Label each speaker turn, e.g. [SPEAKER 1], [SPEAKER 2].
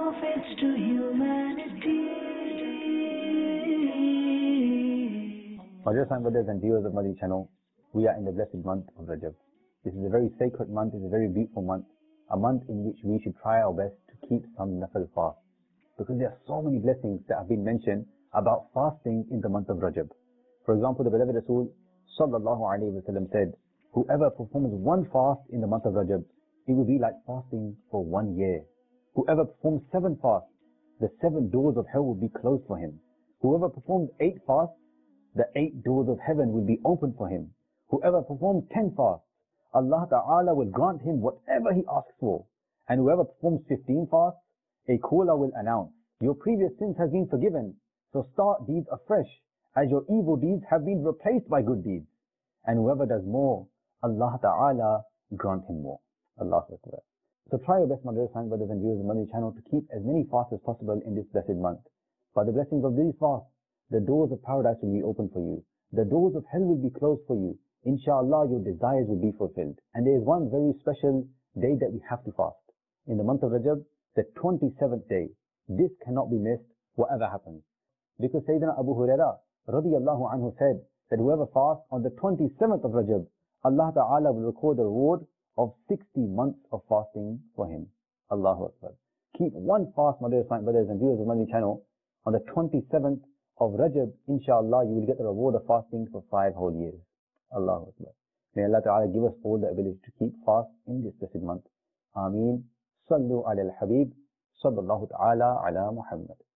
[SPEAKER 1] prophets to humanity.
[SPEAKER 2] My dear son, brothers and viewers of Madani channel, we are in the blessed month of Rajab. This is a very sacred month, it's a very beautiful month, a month in which we should try our best to keep some nafil fast. Because there are so many blessings that have been mentioned about fasting in the month of Rajab. For example, the beloved Rasul sallallahu alaihi wasallam said, whoever performs one fast in the month of Rajab, it will be like fasting for 1 year. Whoever performs 7 fasts, the 7 doors of hell will be closed for him. Whoever performs 8 fasts, the 8 doors of heaven will be open for him. Whoever performs 10 fasts, Allah Ta'ala will grant him whatever he asks for. And whoever performs 15 fasts, a caller will announce, your previous sins have been forgiven, so start deeds afresh, as your evil deeds have been replaced by good deeds. And whoever does more, Allah Ta'ala grant him more. Allahu Akbar. So try your best, my dear brothers and viewers of Madani channel, to keep as many fasts as possible in this blessed month. By the blessings of these fasts, the doors of paradise will be open for you. The doors of hell will be closed for you. Inshallah, your desires will be fulfilled. And there is one very special day that we have to fast. In the month of Rajab, the 27th day. This cannot be missed, whatever happens. Because Sayyidina Abu Hurairah radiyallahu anhu said that whoever fasts on the 27th of Rajab, Allah Ta'ala will record the reward of 60 months of fasting for him. Allahu Akbar. Keep one fast, my dear brothers and viewers of Madani channel, on the 27th of Rajab, inshallah, you will get the reward of fasting for 5 whole years. Allahu Akbar. May Allah Ta'ala give us all the ability to keep fast in this blessed month. Ameen. Sallu ala al-Habib. Sallallahu Ta'ala ala Muhammad.